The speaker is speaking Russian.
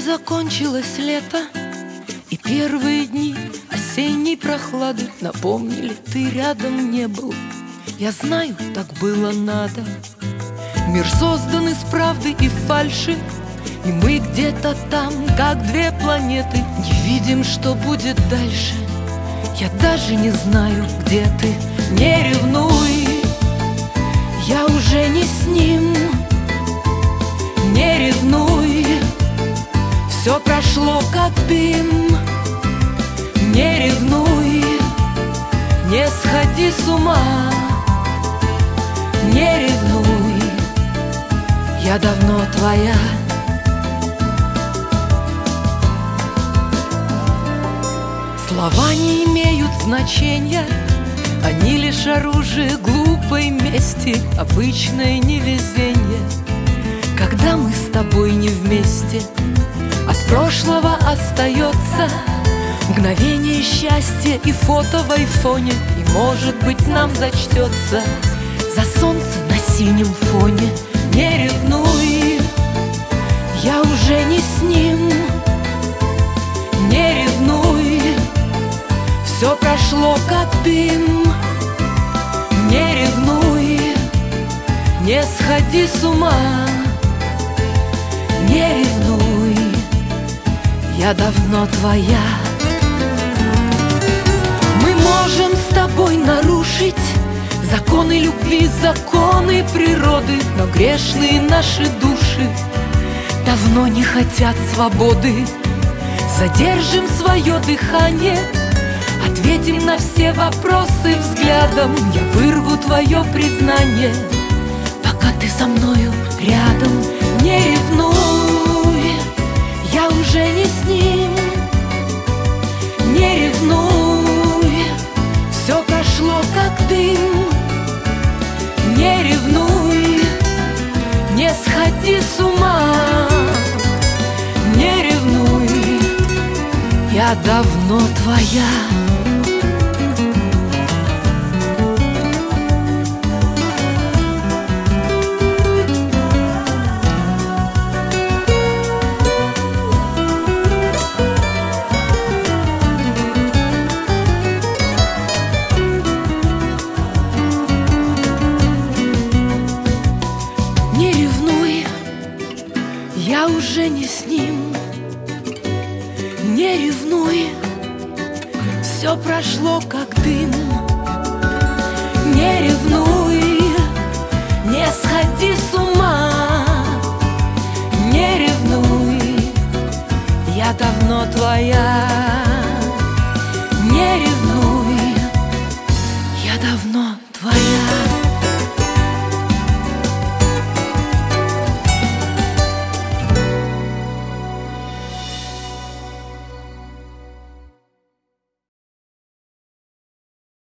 закончилось лето, и первые дни осенней прохлады напомнили, ты рядом не был. Я знаю, так было надо. Мир создан из правды и фальши, и мы где-то там, как две планеты, не видим, что будет дальше. Я даже не знаю, где ты. Не ревнуй, я уже не с ним. Не ревнуй, все прошло как дым. Не ревнуй, не сходи с ума. Не ревнуй, я давно твоя. Слова не имеют значения, они лишь оружие глупой мести, обычное невезение. Когда мы с тобой не вместе, от прошлого остается мгновение счастья и фото в айфоне. И, может быть, нам зачтется за солнце на синем фоне. Не ревнуй, я уже не с ним. Не ревнуй, все прошло как дым. Не ревнуй, не сходи с ума. Не ревнуй, я давно твоя. Мы можем с тобой нарушить законы любви, законы природы, но грешные наши души давно не хотят свободы. Задержим свое дыхание, ответим на все вопросы взглядом. Я вырву твое признание, пока ты со мною рядом. Не ревнуй, я уже не с ним. Не ревнуй, все прошло как дым. Не ревнуй, не сходи с ума. Не ревнуй, я давно твоя. Не ревнуй, я уже не с ним. Не ревнуй, все прошло как дым. Не ревнуй, не сходи с ума. Не ревнуй, я давно твоя.